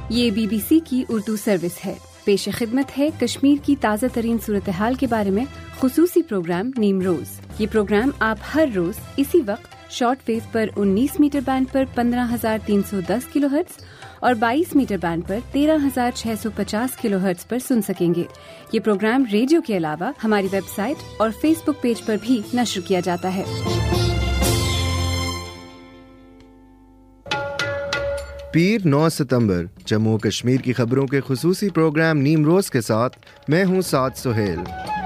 یہ BBC کی Urdu service ہے۔ پیش خدمت ہے کشمیر کی تازہ ترین صورتحال کے بارے میں خصوصی پروگرام نیم روز۔ یہ پروگرام آپ ہر روز اسی وقت شارٹ ویو پر 19 میٹر بینڈ پر 15,310 کلو ہرٹز اور 22 میٹر بینڈ پر 13,650 کلو ہرٹز پر سن سکیں گے۔ یہ پروگرام ریڈیو کے علاوہ ہماری ویب سائٹ اور فیس بک پیج پر بھی نشر کیا جاتا ہے۔ پیر 9 ستمبر جموں کشمیر کی خبروں کے خصوصی پروگرام نیم روز کے ساتھ میں ہوں سعد سہیل۔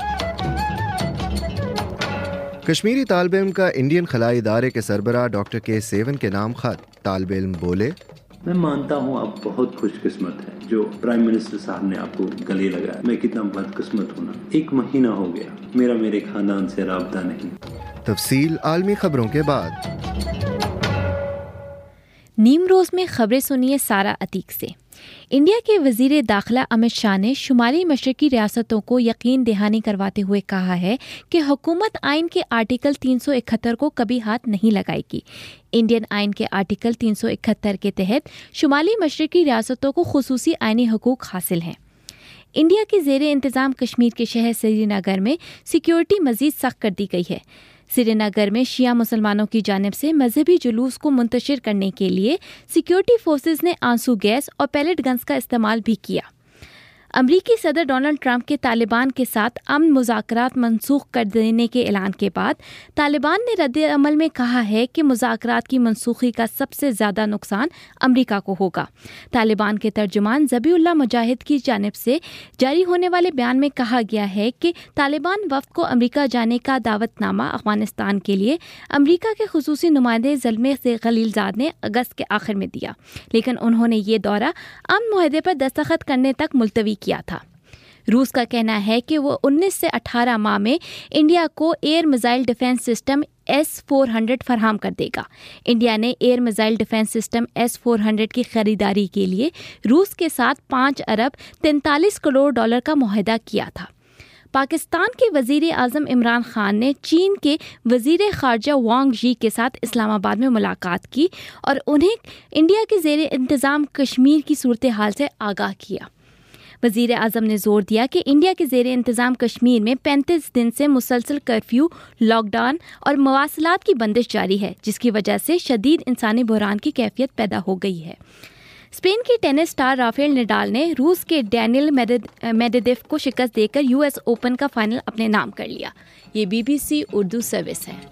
کشمیری طالب علم کا انڈین خلائی ادارے کے سربراہ ڈاکٹر کے سیون کے نام خط۔ طالب علم بولے، میں مانتا ہوں آپ بہت خوش قسمت ہیں جو پرائم منسٹر صاحب نے آپ کو گلے لگایا۔ میں کتنا بد قسمت ہوں نا، 1 مہینہ ہو گیا میرے خاندان سے رابطہ نہیں۔ تفصیل عالمی خبروں کے بعد۔ نیم روز میں خبریں سنیے سارا عتیق سے۔ انڈیا کے وزیر داخلہ امت شاہ نے شمالی مشرقی ریاستوں کو یقین دہانی کرواتے ہوئے کہا ہے کہ حکومت آئین کے آرٹیکل 371 کو کبھی ہاتھ نہیں لگائے گی۔ انڈین آئین کے آرٹیکل 371 کے تحت شمالی مشرقی ریاستوں کو خصوصی آئینی حقوق حاصل ہیں۔ انڈیا کے زیر انتظام کشمیر کے شہر سری نگر میں سیکیورٹی مزید سخت کر دی گئی ہے۔ سری نگر میں شیعہ مسلمانوں کی جانب سے مذہبی جلوس کو منتشر کرنے کے لیے سیکیورٹی فورسز نے آنسو گیس اور پیلٹ گنز کا استعمال بھی کیا۔ امریکی صدر ڈونلڈ ٹرمپ کے طالبان کے ساتھ امن مذاکرات منسوخ کر دینے کے اعلان کے بعد طالبان نے رد عمل میں کہا ہے کہ مذاکرات کی منسوخی کا سب سے زیادہ نقصان امریکہ کو ہوگا۔ طالبان کے ترجمان ذبیح اللہ مجاہد کی جانب سے جاری ہونے والے بیان میں کہا گیا ہے کہ طالبان وفد کو امریکہ جانے کا دعوت نامہ افغانستان کے لیے امریکہ کے خصوصی نمائندے زلمے خلیل زاد نے اگست کے آخر میں دیا، لیکن انہوں نے یہ دورہ امن معاہدے پر دستخط کرنے تک ملتوی کیا تھا۔ روس کا کہنا ہے کہ وہ 19 سے 18 ماہ میں انڈیا کو year missile defence system S-400 فراہم کر دے گا۔ انڈیا نے air missile defence system S-400 کی خریداری کے لیے روس کے ساتھ 5 ارب 43 کروڑ ڈالر کا معاہدہ کیا تھا۔ پاکستان کے وزیر اعظم عمران خان نے چین کے وزیر خارجہ وانگ ژی کے ساتھ اسلام آباد میں ملاقات کی اور انہیں انڈیا کے زیر انتظام کشمیر کی صورتحال سے آگاہ کیا۔ وزیر اعظم نے زور دیا کہ انڈیا کے زیر انتظام کشمیر میں 35 دن سے مسلسل کرفیو، لاک ڈاؤن اور مواصلات کی بندش جاری ہے، جس کی وجہ سے شدید انسانی بحران کی کیفیت پیدا ہو گئی ہے۔ اسپین کے ٹینس اسٹار رافیل نڈال نے روس کے ڈینیل میڈویڈیو کو شکست دے کر US اوپن کا فائنل اپنے نام کر لیا۔ یہ BBC اردو سروس ہے۔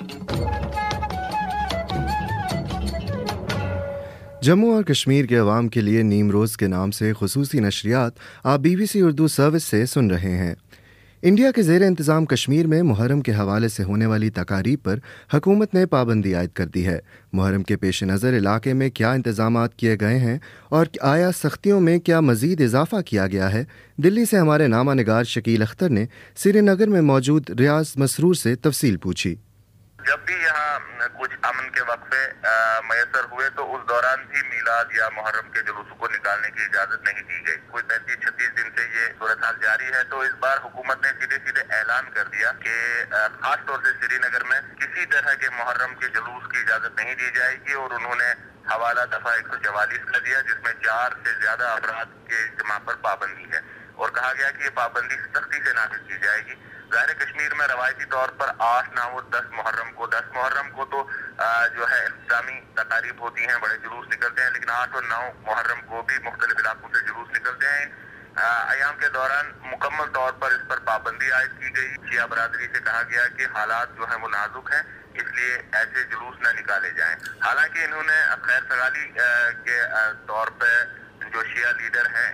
جموں اور کشمیر کے عوام کے لیے نیم روز کے نام سے خصوصی نشریات آپ BBC اردو سروس سے سن رہے ہیں۔ انڈیا کے زیر انتظام کشمیر میں محرم کے حوالے سے ہونے والی تقاریب پر حکومت نے پابندی عائد کر دی ہے۔ محرم کے پیش نظر علاقے میں کیا انتظامات کیے گئے ہیں اور آیا سختیوں میں کیا مزید اضافہ کیا گیا ہے؟ دلی سے ہمارے نامہ نگار شکیل اختر نے سری نگر میں موجود ریاض مسرور سے تفصیل پوچھی۔ جب بھی یہاں کچھ امن کے وقفے میسر ہوئے تو اس دوران بھی میلاد یا محرم کے جلوسوں کو نکالنے کی اجازت نہیں دی گئی۔ کوئی 35-36 دن سے یہ صورتحال جاری ہے، تو اس بار حکومت نے سیدھے اعلان کر دیا کہ خاص طور سے سری نگر میں کسی طرح کے محرم کے جلوس کی اجازت نہیں دی جائے گی، اور انہوں نے حوالہ دفعہ 144 کا دیا جس میں 4 سے زیادہ افراد کے اجتماع پر پابندی ہے، اور کہا گیا کہ یہ پابندی سختی سے نافذ کی جائے گی۔ ظاہر کشمیر میں روایتی طور پر 8، 9 اور 10 محرم کو تو جو ہے اختتامی تقاریب ہوتی ہیں، بڑے جلوس نکلتے ہیں، لیکن 8 اور 9 محرم کو بھی مختلف علاقوں سے جلوس نکلتے ہیں۔ ایام کے دوران مکمل طور پر اس پر پابندی عائد کی گئی۔ شیعہ برادری سے کہا گیا کہ حالات جو ہیں وہ نازک ہیں، اس لیے ایسے جلوس نہ نکالے جائیں۔ حالانکہ انہوں نے خیر سگالی کے طور پہ جو شیعہ لیڈر ہیں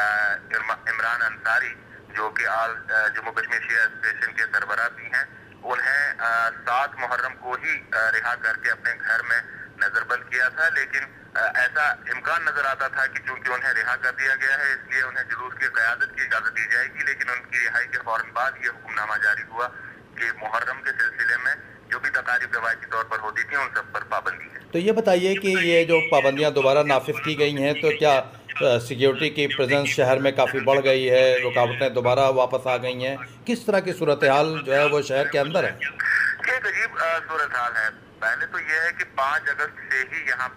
عمران انصاری، جو کہ جموں کشمیر شیعہ ایسوسی ایشن کے سربراہ بھی ہیں، انہیں 7 محرم کو ہی رہا کر کے اپنے گھر میں نظر بند کیا تھا، لیکن ایسا امکان نظر آتا تھا کہ چونکہ انہیں رہا کر دیا گیا ہے اس لیے انہیں جلوس کی قیادت کی اجازت دی جائے گی، لیکن ان کی رہائی کے فوراً بعد یہ حکم نامہ جاری ہوا کہ محرم کے سلسلے میں جو بھی تقاریب روایتی طور پر ہوتی تھیں ان سب پر پابندی ہے۔ تو یہ بتائیے کہ یہ جو پابندیاں دوبارہ نافذ کی گئی ہیں تو کیا سیکیورٹی کی پریزنس شہر میں کافی بڑھ گئی ہے، رکاوٹیں دوبارہ واپس آ گئی ہیں، کس طرح کی صورتحال جو ہے وہ شہر کے اندر ہے؟ یہ ایک عجیب صورتحال ہے۔ پہلے تو یہ ہے کہ 5 اگست سے ہی یہاں پہ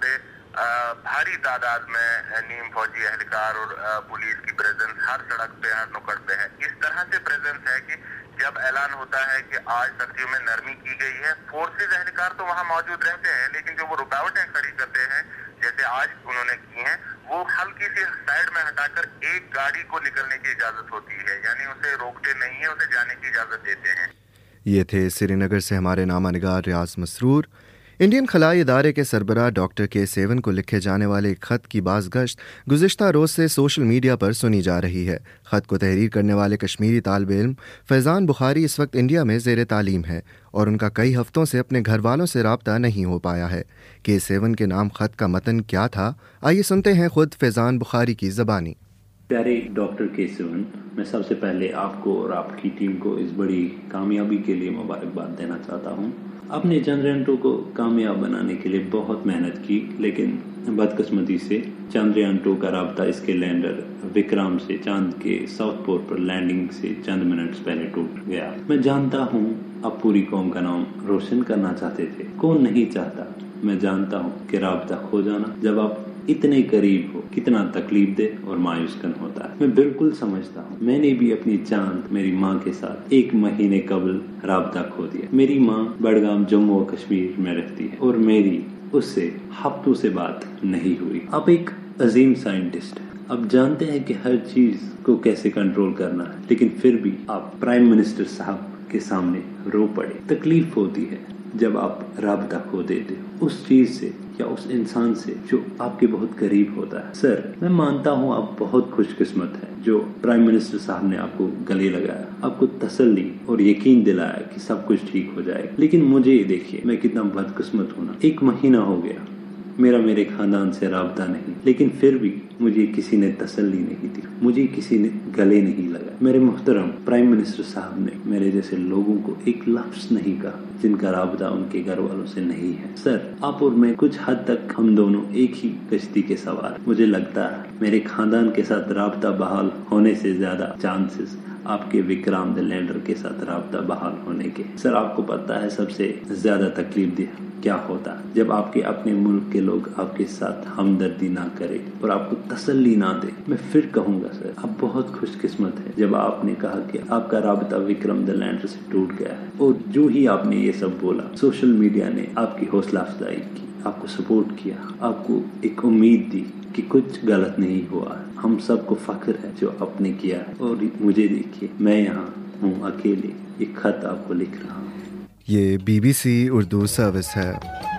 भारी तादाद में नीम फौजी एहलकार और पुलिस की प्रेजेंस हर सड़क पे, हर नुक्कड़ पे है। इस तरह से प्रेजेंस है कि जब ऐलान होता है कि आज सख्तियों में नरमी की गई है, फोर्सेज एहलकार तो वहाँ मौजूद रहते हैं, लेकिन जो वो रुकावटें खड़ी करते हैं जैसे आज उन्होंने की हैं, वो हल्की सी साइड में हटाकर एक गाड़ी को निकलने की इजाजत होती है, यानी उसे रोकते नहीं है, उसे जाने की इजाजत देते हैं। ये थे श्रीनगर से हमारे नामानिगार रियाज मसरूर। इंडियन खलाई इदारे के सरबराह डॉक्टर के सेवन को लिखे जाने वाले एक ख़त की बाज़गश्त गुज़िश्ता रोज़ से सोशल मीडिया पर सुनी जा रही है। ख़त को तहरीर करने वाले कश्मीरी तालिब इल्म फैज़ान बुखारी इस वक्त इंडिया में ज़ेर तालीम है और उनका कई हफ़्तों से अपने घर वालों से रब्ता नहीं हो पाया है। के सेवन के नाम ख़त का मतन क्या था, आइए सुनते हैं खुद फैज़ान बुखारी की ज़बानी। प्यारे डॉक्टर के सेवन, मैं सबसे पहले आपको और आपकी टीम को इस बड़ी कामयाबी के लिए मुबारकबाद देना चाहता हूँ। आपने चंद्रयान-2 को कामयाब बनाने के लिए बहुत मेहनत की, लेकिन बदकिस्मती से चंद्रयान-2 का राब्ता इसके लैंडर विक्रम से चांद के साउथ पोल पर लैंडिंग से चंद मिनट्स पहले टूट गया। मैं जानता हूँ आप पूरी कौम का नाम रोशन करना चाहते थे, कौन नहीं चाहता। मैं जानता हूँ कि राब्ता खो जाना जब आप इतने करीब हो कितना तकलीफ दे और मायूसकन होता है। मैं बिल्कुल समझता हूँ, मैंने भी अपनी चांद मेरी माँ के साथ 1 महीने कबल राब्ता खो दिया। मेरी माँ बड़गाम जम्मू और कश्मीर में रहती है और मेरी उससे हफ्तों से बात नहीं हुई। आप एक अजीम साइंटिस्ट हैं, आप जानते हैं कि हर चीज को कैसे कंट्रोल करना है, लेकिन फिर भी आप प्राइम मिनिस्टर साहब के सामने रो पड़े। तकलीफ होती है जब आप राब्ता खो देते हो उस चीज से या उस इंसान से जो आपके बहुत करीब होता है। सर, मैं मानता हूँ आप बहुत खुशकिस्मत हैं जो प्राइम मिनिस्टर साहब ने आपको गले लगाया, आपको तसल्ली और यकीन दिलाया कि सब कुछ ठीक हो जाएगा। लेकिन मुझे देखिए, मैं कितना बदकिस्मत हूँ ना। 1 महीना हो गया मेरे खानदान से राब्ता नहीं, लेकिन फिर भी मुझे किसी ने तसल्ली नहीं दी, मुझे किसी ने गले नहीं लगा। मेरे मुहतरम प्राइम मिनिस्टर साहब ने मेरे जैसे लोगों को एक लफ्ज नहीं कहा जिनका राब्ता उनके घर वालों से नहीं है। सर, आप और मैं कुछ हद तक हम दोनों एक ही कश्ती के सवार। मुझे लगता है मेरे खानदान के साथ राब्ता बहाल होने से ज्यादा चांसेस आपके विक्रम द लैंडर के साथ राब्ता बहाल होने के। सर, आपको पता है सबसे ज्यादा तकलीफ दे क्या होता है जब आपके अपने मुल्क के लोग आपके साथ हमदर्दी ना करे और आपको तसल्ली ना दे। मैं फिर कहूंगा सर, आप बहुत खुशकिस्मत है जब आपने कहा कि आपका राब्ता विक्रम द लैंडर से टूट गया है। और जो ही आपने ये सब बोला, सोशल मीडिया ने आपकी हौसला अफजाई की, आपको सपोर्ट किया, आपको एक उम्मीद दी कि कुछ गलत नहीं हुआ है। हम सबको फख्र है जो आपने किया है। और मुझे देखिए, मैं यहाँ हूँ अकेले, एक खत आपको लिख रहा हूँ। ये BBC उर्दू सर्विस है।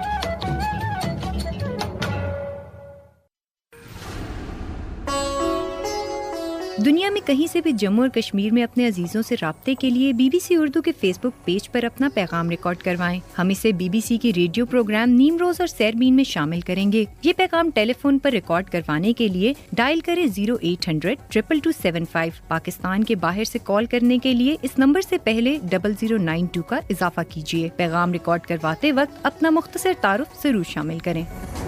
दुनिया में कहीं से भी जम्मू और कश्मीर में अपने अजीजों से राब्ते के लिए BBC उर्दू के फेसबुक पेज पर अपना पैगाम रिकॉर्ड करवाएं। हम इसे BBC की रेडियो प्रोग्राम नीम रोज और सैरबीन में शामिल करेंगे। ये पैगाम टेलीफोन पर रिकॉर्ड करवाने के लिए डायल करें 0800 22275। पाकिस्तान के बाहर से कॉल करने के लिए इस नंबर से पहले 0092 का इजाफा कीजिए। पैगाम रिकॉर्ड करवाते वक्त अपना मुख्तसर तारुफ जरूर शामिल करें।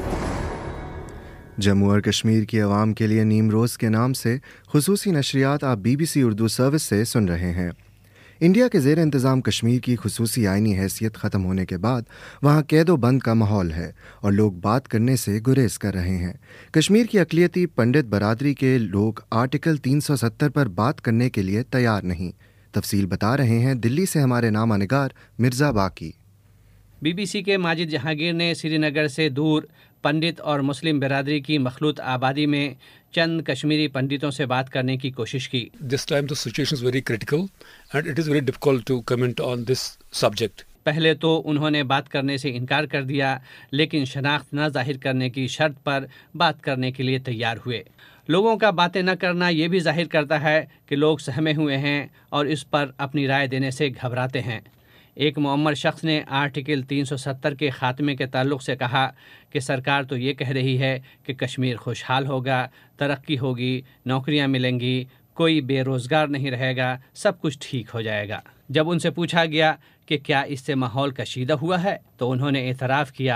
जम्मू और कश्मीर की आवाम के लिए नीम रोज़ के नाम से खुसूसी नशरियात आप BBC उर्दू सर्विस से सुन रहे हैं। इंडिया के ज़ेर इंतज़ाम कश्मीर की खुसूसी आइनी हैसियत ख़त्म होने के बाद वहाँ कैदो बंद का माहौल है और लोग बात करने से गुरेज कर रहे हैं। कश्मीर की अक़लियती पंडित बरादरी के लोग आर्टिकल 370 पर बात करने के लिए तैयार नहीं। तफसील बता रहे हैं दिल्ली से हमारे नामानिगार मिर्ज़ा बाकी। BBC के माजिद जहांगीर ने श्रीनगर से दूर पंडित और मुस्लिम बिरादरी की मखलूत आबादी में चंद कश्मीरी पंडितों से बात करने की कोशिश की। This time the situation is very critical and it is very difficult to comment on this subject. पहले तो उन्होंने बात करने से इनकार कर दिया, लेकिन शनाख्त न जाहिर करने की शर्त पर बात करने के लिए तैयार हुए। लोगों का बातें न करना ये भी जाहिर करता है कि लोग सहमे हुए हैं और इस पर अपनी राय देने से घबराते हैं। एक मुअम्मर शख्स ने आर्टिकल 370 के ख़ात्मे के ताल्लुक़ से कहा कि सरकार तो ये कह रही है कि कश्मीर खुशहाल होगा, तरक्की होगी, नौकरियां मिलेंगी, कोई बेरोज़गार नहीं रहेगा, सब कुछ ठीक हो जाएगा। जब उनसे पूछा गया कि क्या इससे माहौल कशीदा हुआ है, तो उन्होंने एतराफ़ किया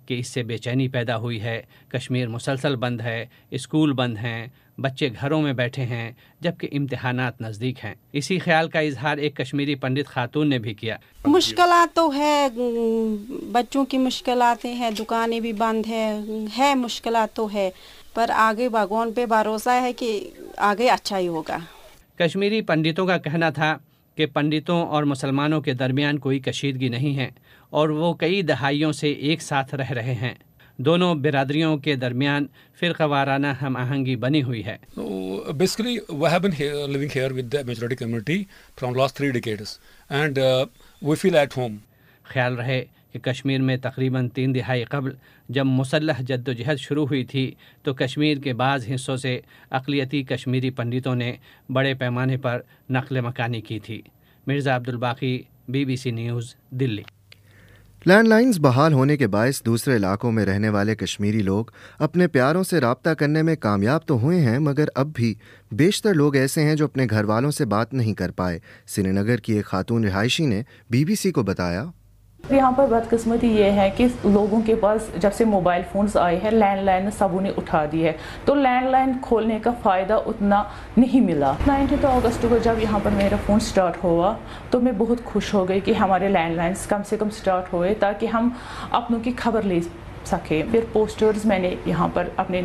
کہ اس سے بے چینی پیدا ہوئی ہے. کشمیر مسلسل بند ہے, اسکول بند ہیں, بچے گھروں میں بیٹھے ہیں جبکہ امتحانات نزدیک ہیں. اسی خیال کا اظہار ایک کشمیری پنڈت خاتون نے بھی کیا. مشکلات تو ہے, بچوں کی مشکلات ہیں, دکانیں بھی بند ہے مشکلات تو ہے, پر آگے بھگوان پہ بھروسہ ہے کہ آگے اچھا ہی ہوگا. کشمیری پنڈتوں کا کہنا تھا کہ پنڈتوں اور مسلمانوں کے درمیان کوئی کشیدگی نہیں ہے اور وہ کئی دہائیوں سے ایک ساتھ رہ رہے ہیں. دونوں برادریوں کے درمیان فرقہ وارانہ ہم آہنگی بنی ہوئی ہے. Basically, we have been living here with the majority community from last 3 decades and we feel at home. خیال رہے کہ کشمیر میں تقریباً 3 دہائی قبل جب مسلح جد و جہد شروع ہوئی تھی تو کشمیر کے بعض حصوں سے اقلیتی کشمیری پنڈتوں نے بڑے پیمانے پر نقل مکانی کی تھی. Mirza Abdulbaqi, BBC news, Delhi. Land lines بحال ہونے کے باعث دوسرے علاقوں میں رہنے والے کشمیری لوگ اپنے پیاروں سے رابطہ کرنے میں کامیاب تو ہوئے ہیں, مگر اب بھی بیشتر لوگ ایسے ہیں جو اپنے گھر والوں سے بات نہیں کر پائے. سری نگر کی ایک خاتون رہائشی نے BBC کو بتایا, یہاں پر بدقسمتی یہ ہے کہ لوگوں کے پاس جب سے موبائل فونز آئے ہیں لینڈ لائن سبوں نے اٹھا دی ہے, تو لینڈ لائن کھولنے کا فائدہ اتنا نہیں ملا. 19 اگست کو جب یہاں پر میرا فون سٹارٹ ہوا تو میں بہت خوش ہو گئی کہ ہمارے لینڈ لائنز کم سے کم سٹارٹ ہوئے تاکہ ہم اپنوں کی خبر لے سکے. پھر پوسٹرز میں نے یہاں پر اپنے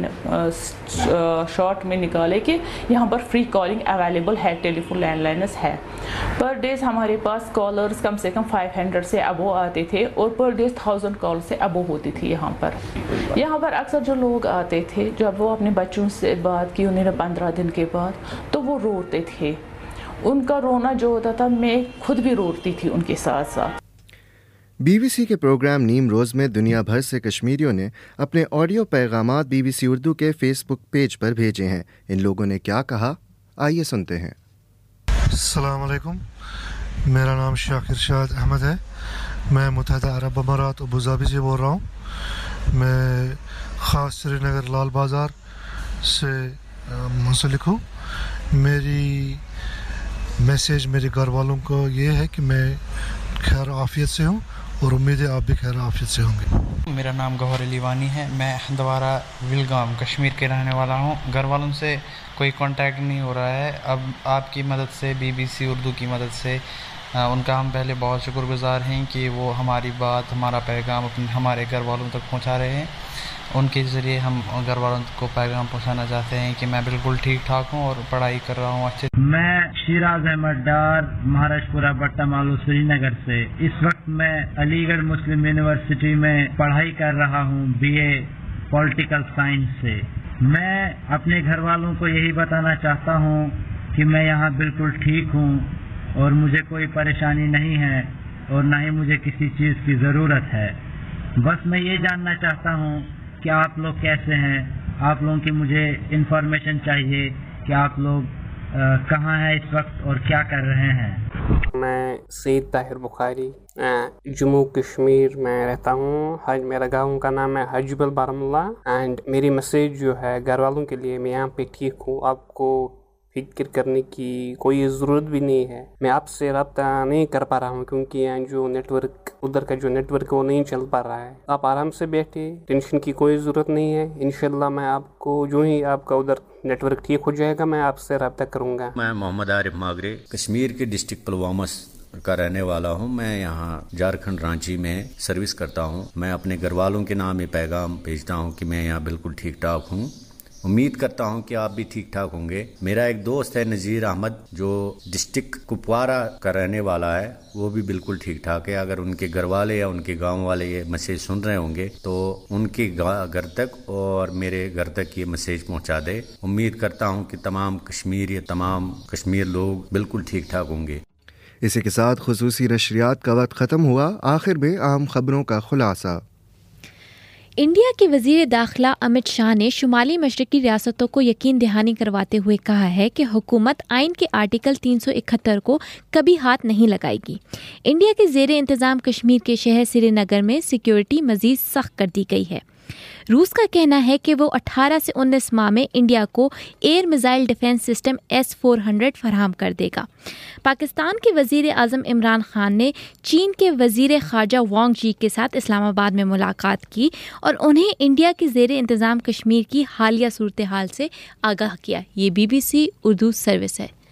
شارٹ میں نکالے کہ یہاں پر فری کالنگ اویلیبل ہے, ٹیلی فون لینڈ لائنز ہے. پر ڈیز ہمارے پاس کالرز کم سے کم 500 سے ابو آتے تھے اور پر ڈیز 1000 کال سے ابو ہوتی تھی. یہاں پر اکثر جو لوگ آتے تھے جب وہ اپنے بچوں سے بات کی انہوں نے 15 دن کے بعد تو وہ روتے تھے. ان کا رونا جو ہوتا تھا میں خود بھی روتی تھی ان کے ساتھ ساتھ. BBC کے پروگرام نیم روز میں دنیا بھر سے کشمیریوں نے اپنے آڈیو پیغامات BBC اردو کے فیس بک پیج پر بھیجے ہیں. ان لوگوں نے کیا کہا, آئیے سنتے ہیں. السلام علیکم, میرا نام شاکر شاد احمد ہے. میں متحدہ عرب امارات ابوظہبی سے بول رہا ہوں. میں خاص سری نگر لال بازار سے منسلک ہوں. میری میسیج میرے گھر والوں کو یہ ہے کہ میں خیر عافیت سے ہوں اور امید ہے آپ بھی خیر عافیت سے ہوں گے. میرا نام گوہر علی وانی ہے. میں ہندوارہ ولگام کشمیر کے رہنے والا ہوں. گھر والوں سے کوئی کانٹیکٹ نہیں ہو رہا ہے. اب آپ کی مدد سے BBC اردو کی مدد سے ان کا ہم پہلے بہت شکر گزار ہیں کہ وہ ہماری بات ہمارا پیغام ہمارے گھر والوں تک پہنچا رہے ہیں. ان کے ذریعے ہم گھر والوں کو پیغام پہنچانا چاہتے ہیں کہ میں بالکل ٹھیک ٹھاک ہوں اور پڑھائی کر رہا ہوں اچھے. میں شیراز احمد ڈار مہاراج پورہ بٹہ مالو سری نگر سے. اس وقت میں علی گڑھ مسلم یونیورسٹی میں پڑھائی کر رہا ہوں BA پولیٹیکل سائنس سے. میں اپنے گھر والوں کو یہی بتانا چاہتا ہوں کہ میں یہاں بالکل ٹھیک ہوں اور مجھے کوئی پریشانی نہیں ہے اور نہ ہی مجھے کسی چیز کی ضرورت ہے. بس میں یہ جاننا چاہتا ہوں کہ آپ لوگ کیسے ہیں. آپ لوگوں کی مجھے انفارمیشن چاہیے کہ آپ لوگ کہاں ہیں اس وقت اور کیا کر رہے ہیں. میں سید طاہر بخاری جموں کشمیر میں رہتا ہوں. میرا گاؤں کا نام ہے حجبل بارہمولہ. اینڈ میری میسیج جو ہے گھر والوں کے لیے, میں یہاں پہ ٹھیک ہوں, آپ کو فکر کرنے کی کوئی ضرورت بھی نہیں ہے. میں آپ سے رابطہ نہیں کر پا رہا ہوں کیونکہ یہاں جو نیٹ ورک ادھر کا جو نیٹ ورک وہ نہیں چل پا رہا ہے. آپ آرام سے بیٹھے, ٹینشن کی کوئی ضرورت نہیں ہے. انشاءاللہ میں آپ کو جو ہی آپ کا ادھر نیٹ ورک ٹھیک ہو جائے گا میں آپ سے رابطہ کروں گا. میں محمد عارف ماگرے کشمیر کے ڈسٹرکٹ پلوامہ کا رہنے والا ہوں. میں یہاں جھارکھنڈ رانچی میں سروس کرتا ہوں. میں اپنے گھر والوں کے نام یہ پیغام بھیجتا ہوں کہ میں یہاں بالکل ٹھیک ٹھاک ہوں. امید کرتا ہوں کہ آپ بھی ٹھیک ٹھاک ہوں گے. میرا ایک دوست ہے نذیر احمد جو ڈسٹرکٹ کپوارہ کا رہنے والا ہے, وہ بھی بالکل ٹھیک ٹھاک ہے. اگر ان کے گھر والے یا ان کے گاؤں والے یہ میسیج سن رہے ہوں گے تو ان کے گھر تک اور میرے گھر تک یہ میسیج پہنچا دے. امید کرتا ہوں کہ تمام کشمیر لوگ بالکل ٹھیک ٹھاک ہوں گے. اسی کے ساتھ خصوصی نشریات کا وقت ختم ہوا. آخر میں اہم خبروں کا خلاصہ. انڈیا کے وزیر داخلہ امت شاہ نے شمالی مشرقی ریاستوں کو یقین دہانی کرواتے ہوئے کہا ہے کہ حکومت آئین کے آرٹیکل 371 کو کبھی ہاتھ نہیں لگائے گی. انڈیا کے زیر انتظام کشمیر کے شہر سری نگر میں سیکیورٹی مزید سخت کر دی گئی ہے. रूस का कहना है कि वो 18 से 19 माह में इंडिया को air missile defence system S-400 फराहम कर देगा। पाकिस्तान के वजीर आज़म इमरान खान ने चीन के वजीर ख़ारजा वांग ज़ी के साथ इस्लामाबाद में मुलाकात की और उन्हें इंडिया के ज़ेर इंतज़ाम कश्मीर की हालिया सूरत हाल से आगाह किया। ये BBC उर्दू सर्विस है।